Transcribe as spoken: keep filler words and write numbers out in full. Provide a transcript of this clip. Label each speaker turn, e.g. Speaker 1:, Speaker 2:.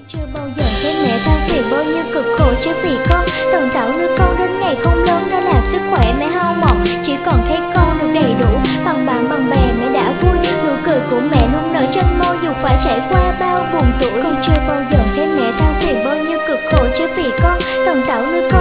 Speaker 1: Chưa bao giờ thấy mẹ than phiền bao nhiêu cực khổ chứ vì con. Tận tạo nuôi con đến ngày không lớn đã làm sức khỏe mẹ hao mòn. Chỉ còn thấy con được đầy đủ bằng bạn bằng bè mẹ đã vui. Nụ cười của mẹ luôn nở trên môi dù phải trải qua bao buồn tuổi. Con chưa bao giờ thấy mẹ than phiền bao nhiêu cực khổ chứ vì con. Tận tạo nuôi